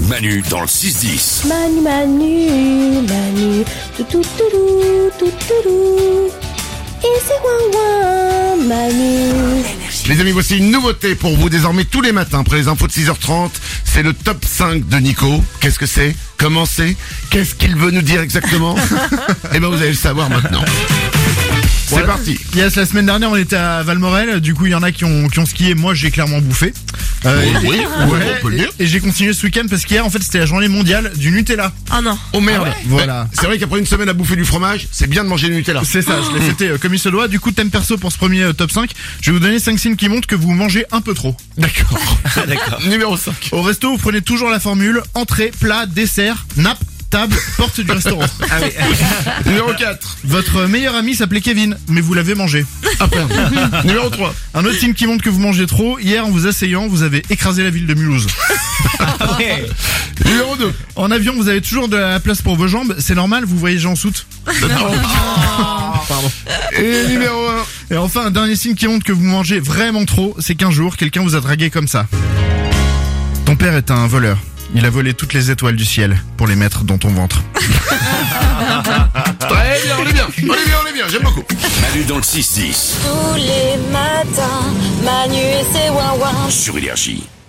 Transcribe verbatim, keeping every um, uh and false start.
Manu dans le six dix. Manu, Manu, Manu, tout tout tout tout tout et c'est ouin ouin, Manu. Les amis, voici une nouveauté pour vous désormais tous les matins après les infos de six heures trente. C'est le top cinq de Nico. Qu'est-ce que c'est? Comment c'est? Qu'est-ce qu'il veut nous dire exactement? Eh ben vous allez le savoir maintenant. C'est Ouais. parti. Yes, la semaine dernière on était à Valmorel, du coup il y en a qui ont, qui ont skié, moi j'ai clairement bouffé. Euh, Oui, et, oui, ouais, oui, on peut le et- dire. et j'ai continué ce week-end parce qu'hier en fait c'était la journée mondiale du Nutella. Oh non. Oh merde. Voilà. Ouais, c'est vrai qu'après une semaine à bouffer du fromage, c'est bien de manger du Nutella. C'est ça, je l'ai fêté euh, comme il se doit. Du coup, thème perso pour ce premier euh, top cinq, je vais vous donner cinq signes qui montrent que vous mangez un peu trop. D'accord. D'accord. Numéro cinq. Au resto, vous prenez toujours la formule entrée, plat, dessert, nappe, table, porte du restaurant. Numéro quatre. Votre meilleur ami s'appelait Kevin, mais vous l'avez mangé. Ah pardon. Numéro trois. Un autre signe qui montre que vous mangez trop, hier en vous asseyant, vous avez écrasé la ville de Mulhouse. Numéro deux. En avion, vous avez toujours de la place pour vos jambes, c'est normal, vous voyagez en soute. Pardon. Et numéro un. Et enfin, un dernier signe qui montre que vous mangez vraiment trop, c'est qu'un jour, quelqu'un vous a dragué comme ça. Ton père est un voleur. Il a volé toutes les étoiles du ciel pour les mettre dans ton ventre. Très bien, on est bien. On est bien, on est bien. J'aime beaucoup. Manu dans le six dix Tous les matins, Manu et c'est ouin ouin. sur Énergie.